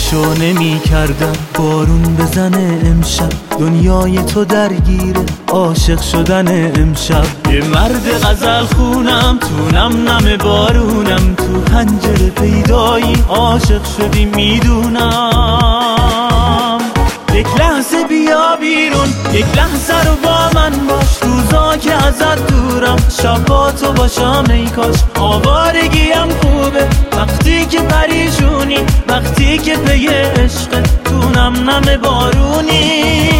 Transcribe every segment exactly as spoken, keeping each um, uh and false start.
فکرشو نمی کردم بارون بزنه امشب، دنیای تو درگیره عاشق شدن امشب. یه مرد غزل خونم تو نم نم بارونم، تو پنجره پیدایی عاشق شدی میدونم. یک لحظه بیا بیرون، یک لحظه رو با من باش، روزا که ازت دورم شب با تو باشم ای کاش. آوارگیم خوبه وقتی که پریشونی، وقتی که پی عشق تو نم نم بارونی.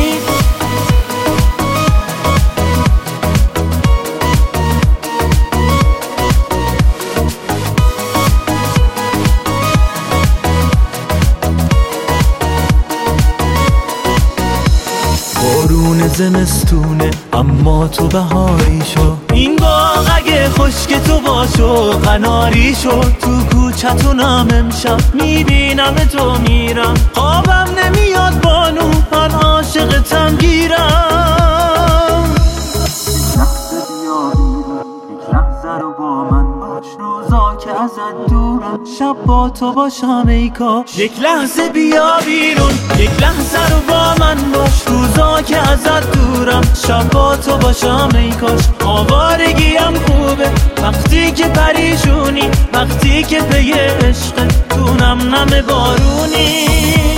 بارون زمستونه اما تو بهاری شو، این باغ اگه خشک تو باشو قناری شو. تو کوچتونم امشب میبینم تو میرم، خوابم نمیاد بانو من عاشقتم گیرم. لحظه بیا بیرون، یک لحظه رو با من باش، روزا که ازت دورم شب با تو باشم ای کاش. یک لحظه بیا بیرون، یک لحظه رو با من باش، روزا که ازت دورم شب با تو باشم ای کاش. آوارگیم خوبه وقتی که پریشونی، وقتی که پی عشق تو نم نم بارونی.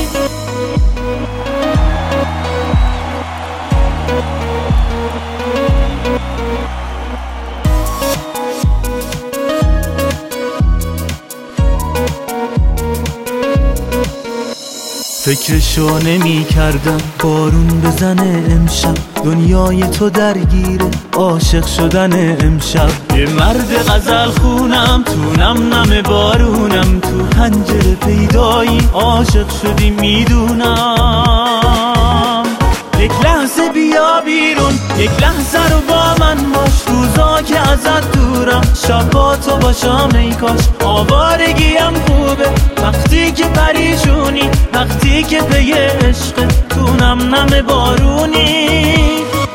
فکرشو نمی کردم بارون بزنه امشب، دنیای تو درگیره عاشق شدن امشب. یه مرد غزل خونم تو نم نم بارونم، تو پنجره پیدایی عاشق شدی میدونم. یک لحظه بیا بیرون، یک لحظه رو با من باش، روزا که ازت دورم شب با تو باشم ای کاش. آوارگیم خوبه وقتی که پریشونی، وقتی که پی عشق تو نم نم بارونی.